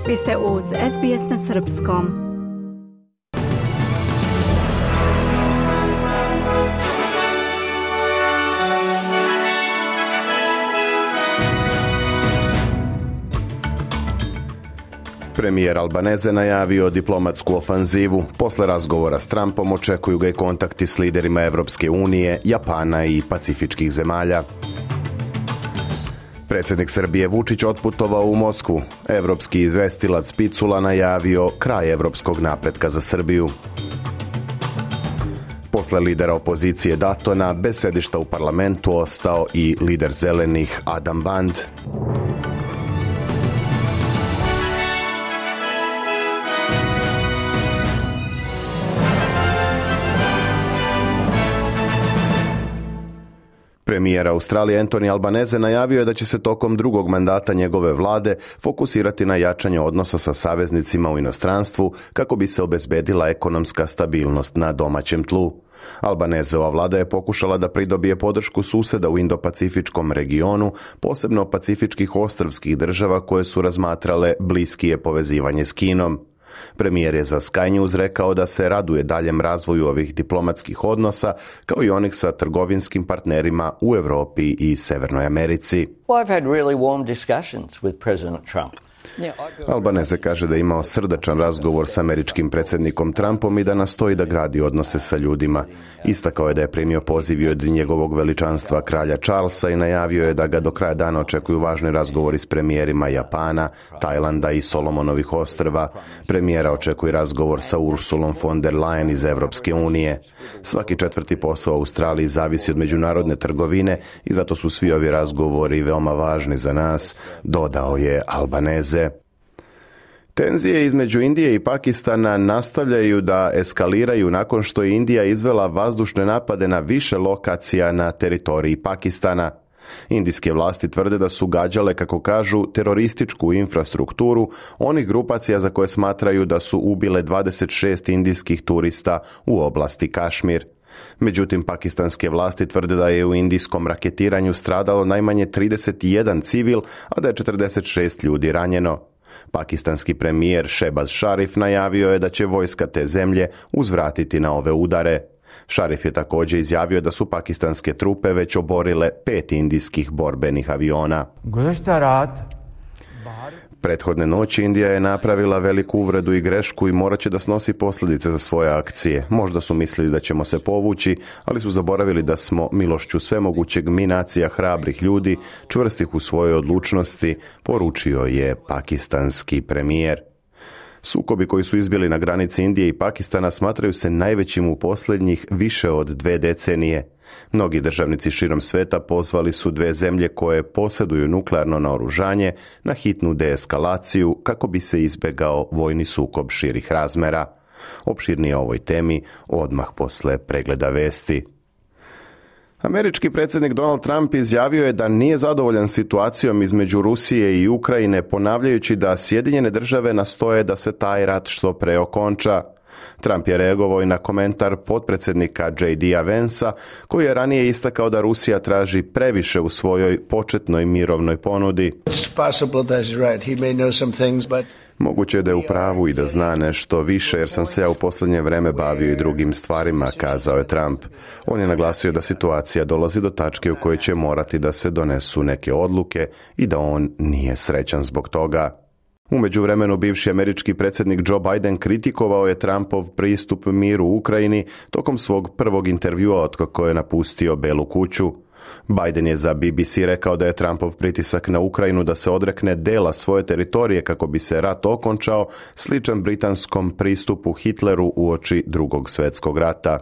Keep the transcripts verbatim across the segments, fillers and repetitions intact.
Vi ste uz S B S na srpskom. Premijer Albanese najavio diplomatsku ofanzivu. Posle razgovora s Trumpom očekuju ga i kontakti s liderima Evropske unije, Japana i pacifičkih zemalja. Predsjednik Srbije Vučić otputovao u Moskvu. Evropski izvestilac Picula najavio kraj evropskog napretka za Srbiju. Posle lidera opozicije Datona, bez sedišta u parlamentu ostao i lider zelenih Adam Band. Premijer Australije Anthony Albanese najavio je da će se tokom drugog mandata njegove vlade fokusirati na jačanje odnosa sa saveznicima u inostranstvu kako bi se obezbedila ekonomska stabilnost na domaćem tlu. Albaneseova vlada je pokušala da pridobije podršku suseda u Indo-Pacifičkom regionu, posebno pacifičkih ostrvskih država koje su razmatrale bliskije povezivanje s Kinom. Premijer je za Sky News rekao da se raduje daljem razvoju ovih diplomatskih odnosa, kao i onih sa trgovinskim partnerima u Europi i Severnoj Americi. Well, I've had really warm discussions with President Trump. Albanese kaže da je imao srdačan razgovor s američkim predsjednikom Trumpom i da nastoji da gradi odnose sa ljudima. Istakao je da je primio poziv od njegovog veličanstva kralja Charlesa i najavio je da ga do kraja dana očekuju važni razgovori s premijerima Japana, Tajlanda i Solomonovih ostrva. Premijera očekuje razgovor sa Ursulom von der Leyen iz Evropske unije. Svaki četvrti posao u Australiji zavisi od međunarodne trgovine i zato su svi ovi razgovori veoma važni za nas, dodao je Albanese. Tenzije između Indije i Pakistana nastavljaju da eskaliraju nakon što je Indija izvela vazdušne napade na više lokacija na teritoriji Pakistana. Indijske vlasti tvrde da su gađale, kako kažu, terorističku infrastrukturu onih grupacija za koje smatraju da su ubile dvadeset šest indijskih turista u oblasti Kašmir. Međutim, pakistanske vlasti tvrde da je u indijskom raketiranju stradalo najmanje trideset jedan civil, a da je četrdeset šest ljudi ranjeno. Pakistanski premijer Shehbaz Sharif najavio je da će vojska te zemlje uzvratiti na ove udare. Sharif je također izjavio da su pakistanske trupe već oborile pet indijskih borbenih aviona. Prethodne noći Indija je napravila veliku uvredu i grešku i morat će da snosi posljedice za svoje akcije. Možda su mislili da ćemo se povući, ali su zaboravili da smo milošću svemogućeg mi nacija hrabrih ljudi, čvrstih u svojoj odlučnosti, poručio je pakistanski premijer. Sukobi koji su izbili na granici Indije i Pakistana smatraju se najvećim u posljednjih više od dve decenije. Mnogi državnici širom sveta pozvali su dve zemlje koje posjeduju nuklearno naoružanje na hitnu deeskalaciju kako bi se izbjegao vojni sukob širih razmera. Opširnije o ovoj temi odmah posle pregleda vesti. Američki predsjednik Donald Trump izjavio je da nije zadovoljan situacijom između Rusije i Ukrajine, ponavljajući da Sjedinjene države nastoje da se taj rat što pre okonča. Trump je reagovao i na komentar potpredsjednika J D-a Vansa, koji je ranije istakao da Rusija traži previše u svojoj početnoj mirovnoj ponudi. Moguće je da je u pravu i da zna nešto više, jer sam se ja u posljednje vreme bavio i drugim stvarima, kazao je Trump. On je naglasio da situacija dolazi do tačke u kojoj će morati da se donesu neke odluke i da on nije srećan zbog toga. U međuvremenu bivši američki predsjednik Joe Biden kritikovao je Trumpov pristup miru u Ukrajini tokom svog prvog intervjua otkako je napustio Belu kuću. Biden je za B B C rekao da je Trumpov pritisak na Ukrajinu da se odrekne dela svoje teritorije kako bi se rat okončao sličan britanskom pristupu Hitleru uoči Drugog svjetskog rata.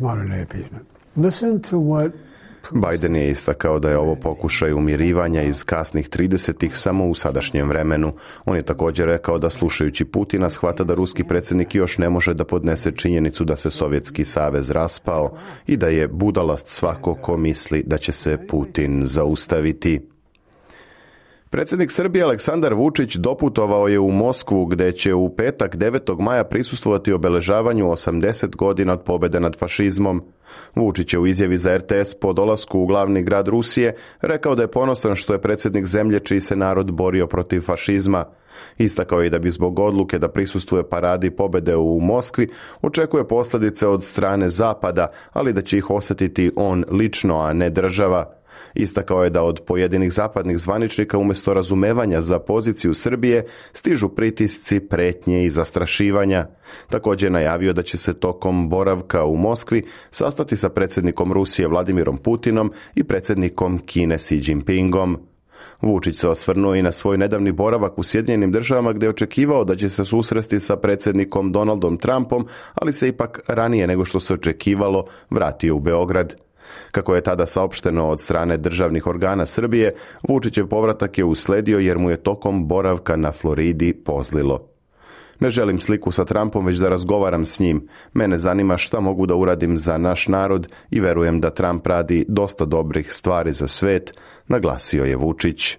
Biden je istakao da je ovo pokušaj umirivanja iz kasnih tridesetih samo u sadašnjem vremenu. On je također rekao da slušajući Putina shvata da ruski predsjednik još ne može da podnese činjenicu da se Sovjetski savez raspao i da je budalast svako ko misli da će se Putin zaustaviti. Predsjednik Srbije Aleksandar Vučić doputovao je u Moskvu gdje će u petak devetog maja prisustvovati obeležavanju osamdeset godina od pobjede nad fašizmom. Vučić je u izjavi za R T S po dolasku u glavni grad Rusije rekao da je ponosan što je predsjednik zemlje čiji se narod borio protiv fašizma. Istakao je i da bi zbog odluke da prisustvuje paradi pobjede u Moskvi očekuje posljedice od strane Zapada, ali da će ih osjetiti on lično, a ne država. Istakao je da od pojedinih zapadnih zvaničnika umjesto razumevanja za poziciju Srbije stižu pritisci, pretnje i zastrašivanja. Također je najavio da će se tokom boravka u Moskvi sastati sa predsjednikom Rusije Vladimirom Putinom i predsjednikom Kine Xi Jinpingom. Vučić se osvrnuo i na svoj nedavni boravak u Sjedinjenim državama gdje je očekivao da će se susresti sa predsjednikom Donaldom Trumpom, ali se ipak ranije nego što se očekivalo vratio u Beograd. Kako je tada saopšteno od strane državnih organa Srbije, Vučićev povratak je usledio jer mu je tokom boravka na Floridi pozlilo. Ne želim sliku sa Trumpom, već da razgovaram s njim. Mene zanima šta mogu da uradim za naš narod i verujem da Trump radi dosta dobrih stvari za svet, naglasio je Vučić.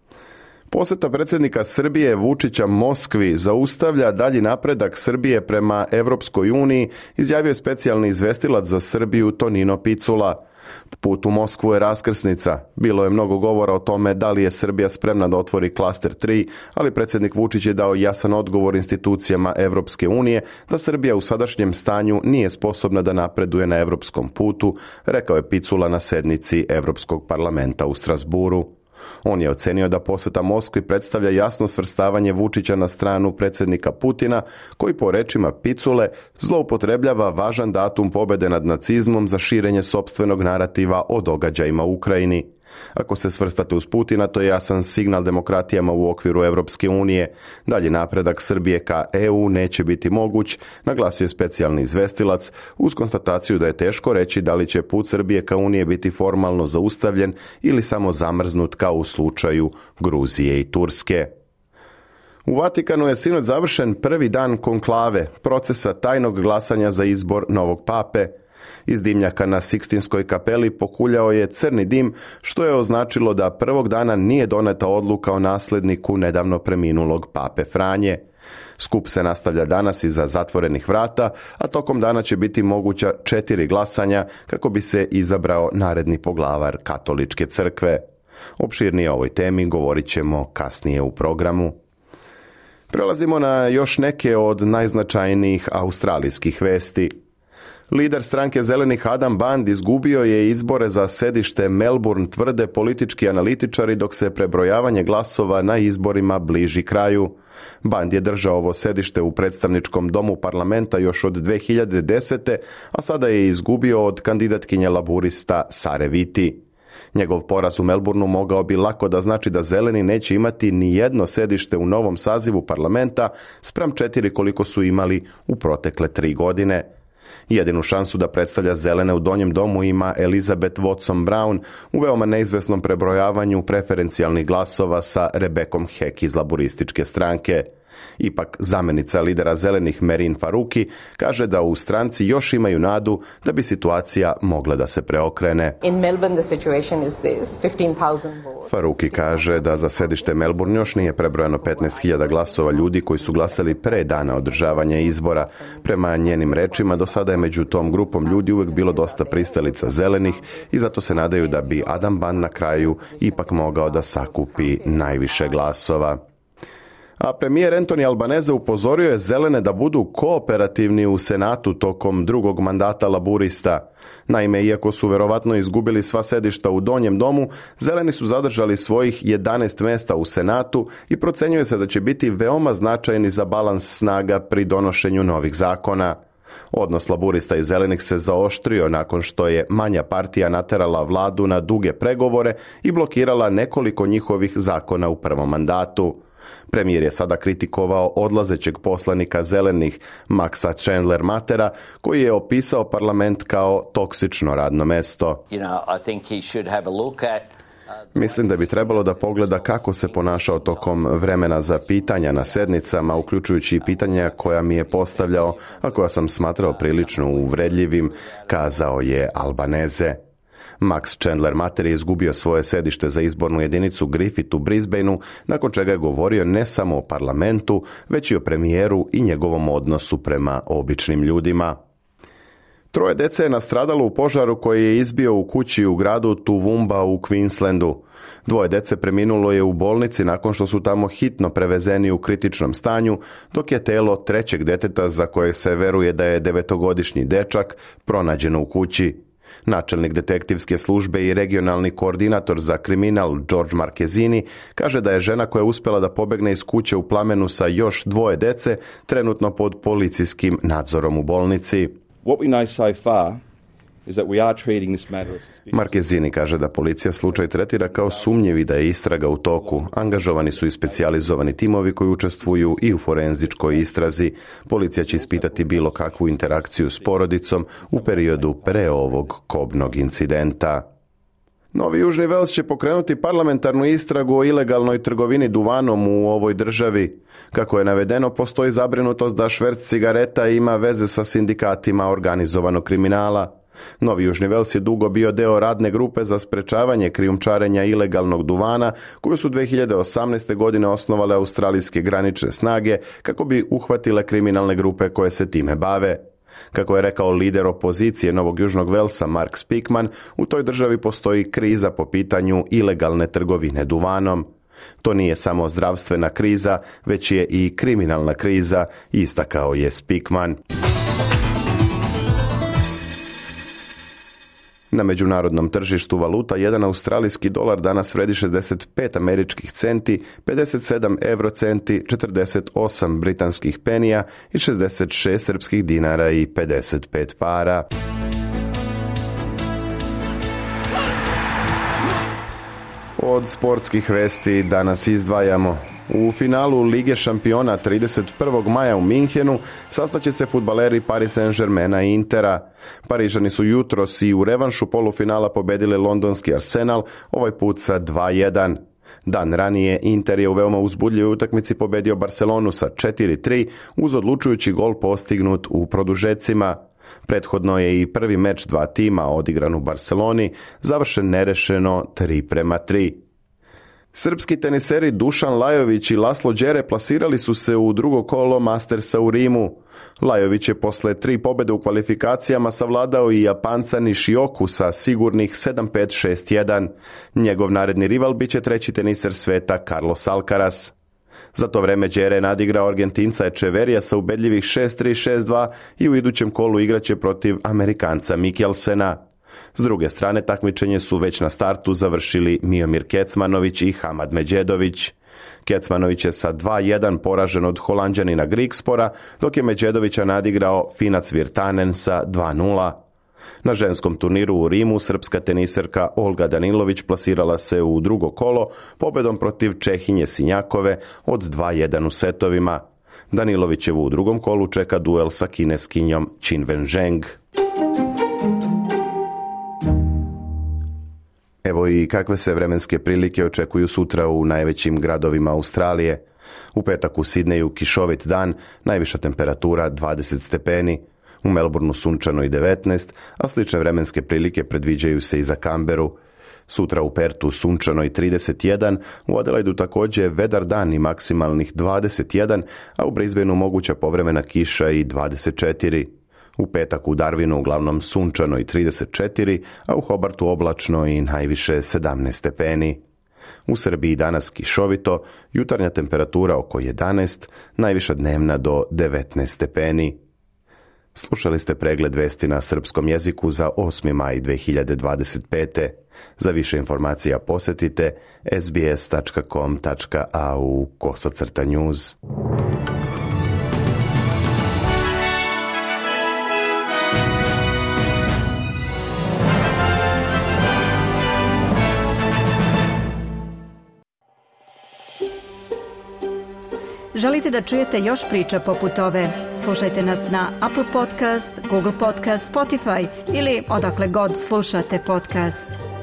Posjeta predsjednika Srbije Vučića Moskvi zaustavlja dalji napredak Srbije prema Evropskoj uniji, izjavio je specijalni izvestilac za Srbiju Tonino Picula. Put u Moskvu je raskrsnica. Bilo je mnogo govora o tome da li je Srbija spremna da otvori klaster tri, ali predsjednik Vučić je dao jasan odgovor institucijama Evropske unije da Srbija u sadašnjem stanju nije sposobna da napreduje na evropskom putu, rekao je Picula na sednici Evropskog parlamenta u Strasburu. On je ocenio da posjeta Moskvi predstavlja jasno svrstavanje Vučića na stranu predsjednika Putina, koji po rečima Picule zloupotrebljava važan datum pobjede nad nacizmom za širenje sopstvenog narativa o događajima u Ukrajini. Ako se svrstate uz Putina, to je jasan signal demokratijama u okviru Evropske unije. Dalji napredak Srbije ka E U neće biti moguć, naglasio je specijalni izvestilac, uz konstataciju da je teško reći da li će put Srbije ka Unije biti formalno zaustavljen ili samo zamrznut kao u slučaju Gruzije i Turske. U Vatikanu je sinoć završen prvi dan konklave, procesa tajnog glasanja za izbor novog pape. Iz dimnjaka na Sikstinskoj kapeli pokuljao je crni dim, što je označilo da prvog dana nije doneta odluka o nasljedniku nedavno preminulog pape Franje. Skup se nastavlja danas iza zatvorenih vrata, a tokom dana će biti moguća četiri glasanja kako bi se izabrao naredni poglavar Katoličke crkve. Opširnije o ovoj temi govorit ćemo kasnije u programu. Prelazimo na još neke od najznačajnijih australijskih vesti. Lider stranke Zelenih Adam Band izgubio je izbore za sedište Melbourne, tvrde politički analitičari, dok se prebrojavanje glasova na izborima bliži kraju. Band je držao ovo sedište u predstavničkom domu parlamenta još od dve hiljade desete. a sada je izgubio od kandidatkinje laburista Sare Viti. Njegov poraz u Melbourneu mogao bi lako da znači da Zeleni neće imati ni jedno sedište u novom sazivu parlamenta spram četiri koliko su imali u protekle tri godine. Jedinu šansu da predstavlja Zelene u donjem domu ima Elizabeth Watson-Brown u veoma neizvesnom prebrojavanju preferencijalnih glasova sa Rebekom Heck iz laburističke stranke. Ipak zamjenica lidera Zelenih Merin Faruqi kaže da u stranci još imaju nadu da bi situacija mogla da se preokrene. In Melbourne the situation is this, fifteen thousand votes. Faruqi kaže da za sedište Melbourne još nije prebrojano petnaest hiljada glasova ljudi koji su glasali pre dana održavanja izbora. Prema njenim rečima, do sada je među tom grupom ljudi uvijek bilo dosta pristalica Zelenih i zato se nadaju da bi Adam Band na kraju ipak mogao da sakupi najviše glasova. A premijer Anthony Albanese upozorio je Zelene da budu kooperativni u Senatu tokom drugog mandata laburista. Naime, iako su verovatno izgubili sva sedišta u donjem domu, Zeleni su zadržali svojih jedanaest mesta u Senatu i procenjuje se da će biti veoma značajni za balans snaga pri donošenju novih zakona. Odnos laburista i Zelenih se zaoštrio nakon što je manja partija naterala vladu na duge pregovore i blokirala nekoliko njihovih zakona u prvom mandatu. Premijer je sada kritikovao odlazećeg poslanika Zelenih Maxa Chandler-Matera, koji je opisao parlament kao toksično radno mesto. You know, I think he should have a look at Mislim da bi trebalo da pogleda kako se ponašao tokom vremena za pitanja na sednicama, uključujući i pitanja koja mi je postavljao, a koja sam smatrao prilično uvredljivim, kazao je Albanese. Max Chandler Mather je izgubio svoje sedište za izbornu jedinicu Griffith u Brisbaneu, nakon čega je govorio ne samo o parlamentu, već i o premijeru i njegovom odnosu prema običnim ljudima. Troje dece je nastradalo u požaru koji je izbio u kući u gradu Toowoomba u Queenslandu. Dvoje dece preminulo je u bolnici nakon što su tamo hitno prevezeni u kritičnom stanju, dok je telo trećeg deteta, za koje se veruje da je devetogodišnji dečak, pronađeno u kući. Načelnik detektivske službe i regionalni koordinator za kriminal George Marquezini kaže da je žena koja je uspjela da pobegne iz kuće u plamenu sa još dvoje dece trenutno pod policijskim nadzorom u bolnici. What we know so far is that we are treating this matter as suspicious. Marquezini kaže da policija slučaj tretira kao sumnjiv i da je istraga u toku. Angažovani su i specijalizovani timovi koji učestvuju i u forenzičkoj istrazi. Policija će ispitati bilo kakvu interakciju s porodicom u periodu pre ovog kobnog incidenta. Novi Južni Vels će pokrenuti parlamentarnu istragu o ilegalnoj trgovini duvanom u ovoj državi. Kako je navedeno, postoji zabrinutost da šverc cigareta ima veze sa sindikatima organizovanog kriminala. Novi Južni Vels je dugo bio deo radne grupe za sprečavanje krijumčarenja ilegalnog duvana, koju su dve hiljade osamnaeste. godine osnovale australijske granične snage kako bi uhvatile kriminalne grupe koje se time bave. Kako je rekao lider opozicije Novog Južnog Velsa Mark Speakman, u toj državi postoji kriza po pitanju ilegalne trgovine duvanom. To nije samo zdravstvena kriza, već je i kriminalna kriza, istakao je Speakman. Na međunarodnom tržištu valuta jedan australijski dolar danas vredi šezdeset pet američkih centi, pedeset sedam eurocenti, četrdeset osam britanskih penija i šezdeset šest srpskih dinara i pedeset pet para. Od sportskih vesti danas izdvajamo. U finalu Lige šampiona trideset prvog maja u Minhenu sastaće se fudbaleri Paris Saint-Germaina i Intera. Parižani su jutros i u revanšu polufinala pobedili londonski Arsenal, ovaj put sa dva jedan. Dan ranije Inter je u veoma uzbudljivoj utakmici pobedio Barcelonu sa četiri tri uz odlučujući gol postignut u produžecima. Prethodno je i prvi meč dva tima odigran u Barceloni, završen nerešeno tri prema tri. Srpski teniseri Dušan Lajović i Laslo Đere plasirali su se u drugo kolo Mastersa u Rimu. Lajović je posle tri pobjede u kvalifikacijama savladao i Japanca Nishioku sa sigurnih sedam pet šest jedan. Njegov naredni rival biće treći teniser sveta Carlos Alcaraz. Za to vreme Đere je nadigrao Argentinca Echeverija sa ubedljivih šest tri šest dva i u idućem kolu igraće protiv Amerikanca Mikkelsena. S druge strane, takmičenje su već na startu završili Miomir Kecmanović i Hamad Medjedović. Kecmanović je sa dva jedan poražen od Holanđanina Grigspora, dok je Medjedovića nadigrao Finac Virtanen sa dva nula. Na ženskom turniru u Rimu srpska teniserka Olga Danilović plasirala se u drugo kolo pobedom protiv Čehinje Sinjakove od dva jedan u setovima. Danilovićevu u drugom kolu čeka duel sa kineskinjom Qin Wenzheng. Evo i kakve se vremenske prilike očekuju sutra u najvećim gradovima Australije. U petak u Sidneju kišovit dan, najviša temperatura dvadeset stepeni, u Melbourneu sunčano i devetnaest, a slične vremenske prilike predviđaju se i za Canberu. Sutra u Pertu sunčano i trideset jedan, u Adelaidu također vedar dan i maksimalnih dvadeset jedan, a u Brisbaneu moguća povremena kiša i dvadeset četiri. U petak u Darwinu uglavnom sunčano i trideset četiri, a u Hobartu oblačno i najviše sedamnaest stepeni. U Srbiji danas kišovito, jutarnja temperatura oko jedanaest, najviša dnevna do devetnaest stepeni. Slušali ste pregled vesti na srpskom jeziku za osmi maj dve hiljade dvadeset pete. Za više informacija posjetite s b s tačka com tačka a u kosacrta news. Želite da čujete još priča poput ove? Slušajte nas na Apple Podcast, Google Podcast, Spotify ili odakle god slušate podcast.